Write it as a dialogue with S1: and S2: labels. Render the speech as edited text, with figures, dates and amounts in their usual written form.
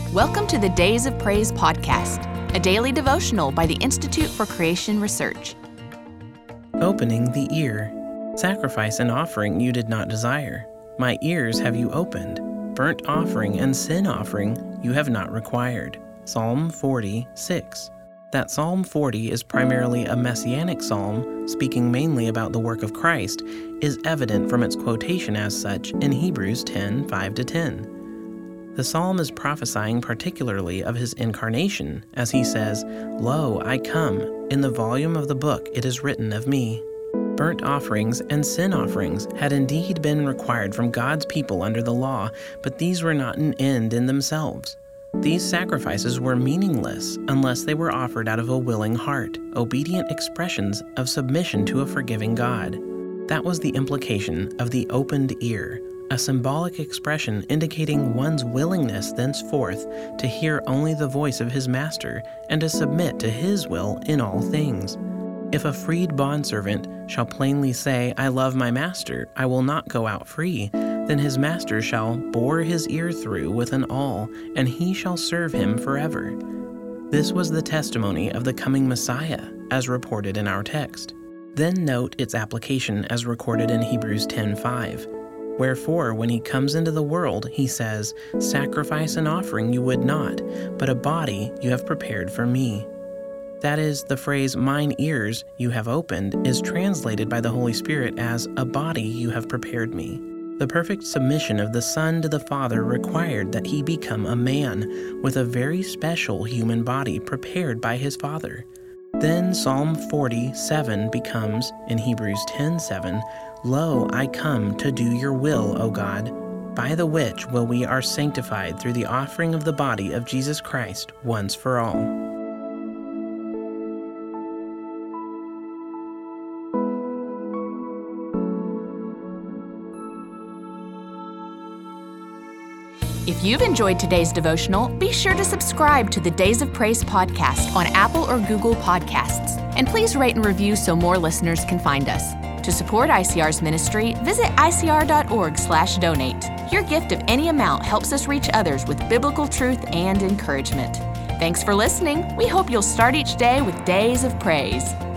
S1: Welcome to the Days of Praise podcast, a daily devotional by the Institute for Creation Research.
S2: Opening the ear. Sacrifice and offering you did not desire. My ears have you opened. Burnt offering and sin offering you have not required. Psalm 40:6. That Psalm 40 is primarily a messianic psalm, speaking mainly about the work of Christ, is evident from its quotation as such in Hebrews 10:5-10. The psalm is prophesying particularly of his incarnation, as he says, "Lo, I come, in the volume of the book it is written of me." Burnt offerings and sin offerings had indeed been required from God's people under the law, but these were not an end in themselves. These sacrifices were meaningless unless they were offered out of a willing heart, obedient expressions of submission to a forgiving God. That was the implication of the opened ear, a symbolic expression indicating one's willingness thenceforth to hear only the voice of his master and to submit to his will in all things. If a freed bondservant shall plainly say, "I love my master, I will not go out free," then his master shall bore his ear through with an awl, and he shall serve him forever. This was the testimony of the coming Messiah, as reported in our text. Then note its application as recorded in Hebrews 10:5. Wherefore, when he comes into the world, he says, "Sacrifice and offering you would not, but a body you have prepared for me." That is, the phrase, "mine ears you have opened," is translated by the Holy Spirit as, "a body you have prepared me." The perfect submission of the Son to the Father required that he become a man, with a very special human body prepared by his Father. Then Psalm 47 becomes, in Hebrews 10:7, "Lo, I come to do your will, O God, by the which will we are sanctified through the offering of the body of Jesus Christ once for all."
S1: If you've enjoyed today's devotional, be sure to subscribe to the Days of Praise podcast on Apple or Google Podcasts. And please rate and review so more listeners can find us. To support ICR's ministry, visit icr.org/donate. Your gift of any amount helps us reach others with biblical truth and encouragement. Thanks for listening. We hope you'll start each day with Days of Praise.